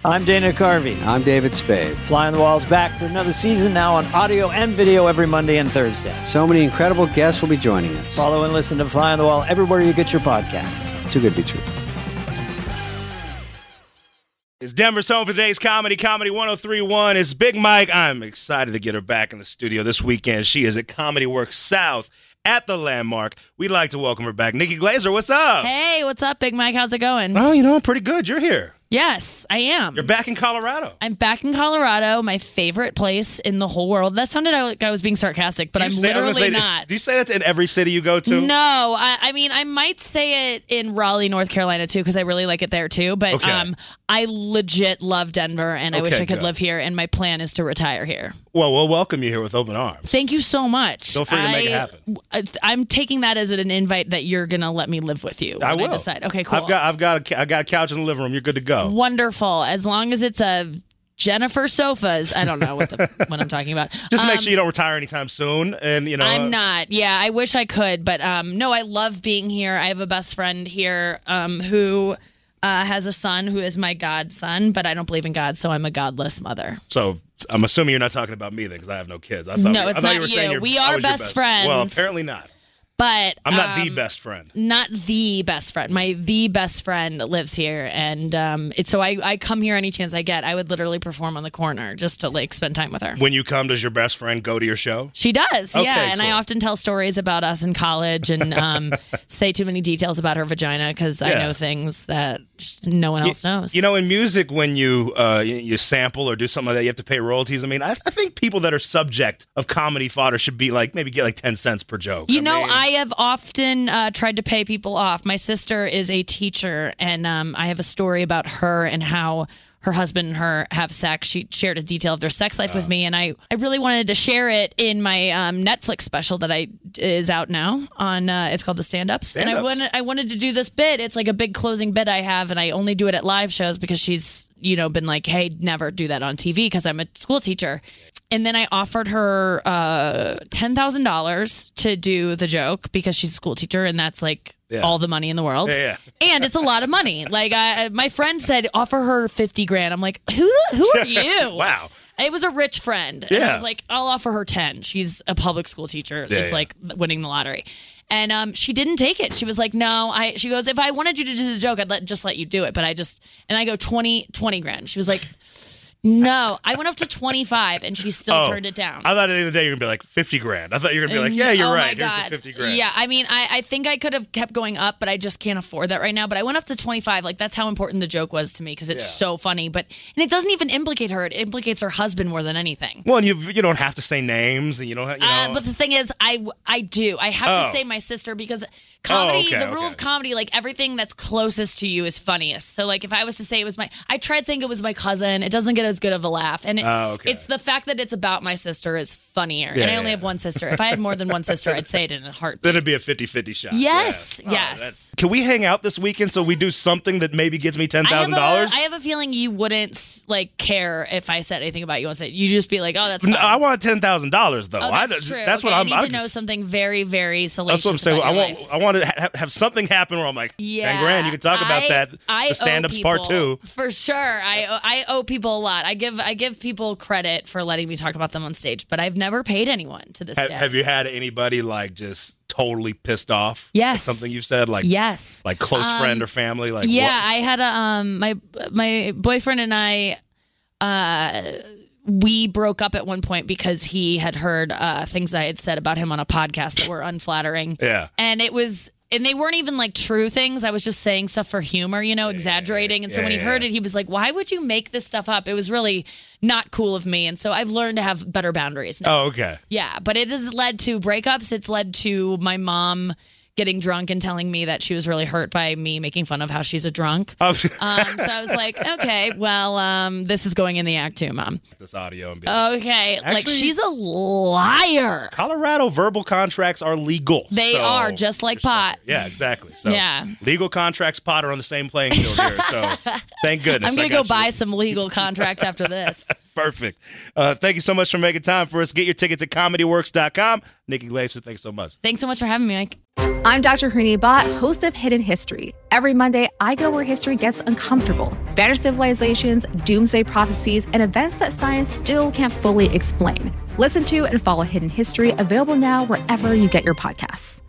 I'm Dana Carvey. I'm David Spade. Fly on the Wall's back for another season now on audio and video every Monday and Thursday. So many incredible guests will be joining us. Follow and listen to Fly on the Wall everywhere you get your podcasts. Too good to be true. It's Denver's home for today's Comedy 103.1. It's Big Mike. I'm excited to get her back in the studio this weekend. She is at Comedy Works South at the Landmark. We'd like to welcome her back. Nikki Glazer, what's up? Hey, what's up, Big Mike? How's it going? Oh, I'm pretty good. You're here. Yes, I am. You're back in Colorado. I'm back in Colorado, my favorite place in the whole world. That sounded like I was being sarcastic, but I'm literally not. Do you say that in every city you go to? No, I mean, I might say it in Raleigh, North Carolina, too, because I really like it there, too. But okay. I legit love Denver, and I wish I could live here, and my plan is to retire here. Well, we'll welcome you here with open arms. Thank you so much. Feel free to make it happen. I'm taking that as an invite that you're going to let me live with you when I will. I decide. Okay, cool. I've got a couch in the living room. You're good to go. Wonderful. As long as it's a Jennifer Sofas. I don't know what I'm talking about. Just make sure you don't retire anytime soon. And I'm not. Yeah, I wish I could, but no, I love being here. I have a best friend here who has a son who is my godson, but I don't believe in God, so I'm a godless mother. So I'm assuming you're not talking about me then, because I have no kids. No, it's not you. We are best friends. Well, apparently not. But I'm not the best friend. Not the best friend. The best friend lives here, and so I come here any chance I get. I would literally perform on the corner just to spend time with her. When you come, does your best friend go to your show? She does, okay, yeah. And cool. I often tell stories about us in college and say too many details about her vagina because I know things that no one else knows. In music, when you sample or do something like that, you have to pay royalties. I mean, I think people that are subject of comedy fodder should be maybe get 10 cents per joke. I have often tried to pay people off. My sister is a teacher, and I have a story about her and how her husband and her have sex. She shared a detail of their sex life with me, and I really wanted to share it in my Netflix special that is out now on. It's called The Stand-Ups. And I wanted to do this bit. It's like a big closing bit I have, and I only do it at live shows because she's been like, hey, never do that on TV because I'm a school teacher. And then I offered her $10,000 to do the joke because she's a school teacher, and that's all the money in the world. Yeah. And it's a lot of money. My friend said, offer her $50,000. I'm like, who are you? Wow. It was a rich friend. And I was like, I'll offer her 10. She's a public school teacher. It's like winning the lottery. And she didn't take it. She was like, no. She goes, if I wanted you to do the joke, I'd just let you do it. But I go, 20 grand. She was like, no, I went up to 25 and she still turned it down. I thought at the end of the day you were going to be like $50,000. I thought you were going to be like, yeah, you're right. Here's the $50,000. Yeah, I mean, I think I could have kept going up, but I just can't afford that right now. But I went up to 25. That's how important the joke was to me because it's so funny. And it doesn't even implicate her. It implicates her husband more than anything. Well, and you don't have to say names, and you don't. But the thing is, I do. I have to say my sister because comedy. The rule of comedy, everything that's closest to you is funniest. So if I was to say I tried saying it was my cousin. It doesn't get as good of a laugh. And it's the fact that it's about my sister is funnier. And I only have one sister. If I had more than one sister, I'd say it in a heartbeat. Then it'd be a 50-50 shot. Yes, yes. Can we hang out this weekend so we do something that maybe gets me $10,000? I have a feeling you wouldn't care if I said anything about you on stage. You just be like, oh, that's fine. No, I want $10,000 though. Oh, that's true. That's what I need to know something very, very salacious. That's what I'm saying. About I want to have something happen where I'm like, 10 grand. You can talk about that. The stand-ups part 2. For sure. I owe people a lot. I give people credit for letting me talk about them on stage, but I've never paid anyone to this day. Have you had anybody just totally pissed off? Yes. Something you've said yes. Close friend or family? What? I had my boyfriend and I we broke up at one point because he had heard things I had said about him on a podcast that were unflattering. Yeah. And they weren't even true things. I was just saying stuff for humor, exaggerating. And so when he heard it, he was like, why would you make this stuff up? It was really not cool of me. And so I've learned to have better boundaries now. Oh, okay. Yeah, but it has led to breakups. It's led to my mom getting drunk and telling me that she was really hurt by me making fun of how she's a drunk. So I was like, okay, well, this is going in the act too, Mom. This audio. And okay, actually, she's a liar. Colorado verbal contracts are legal. They are, just like pot. Yeah, exactly. So legal contracts, pot are on the same playing field here. So thank goodness. I'm going to go buy some legal contracts after this. Perfect. Thank you so much for making time for us. Get your tickets at ComedyWorks.com. Nikki Glaser, thanks so much. Thanks so much for having me, Mike. I'm Dr. Harini Bhatt, host of Hidden History. Every Monday, I go where history gets uncomfortable. Vanished civilizations, doomsday prophecies, and events that science still can't fully explain. Listen to and follow Hidden History, available now wherever you get your podcasts.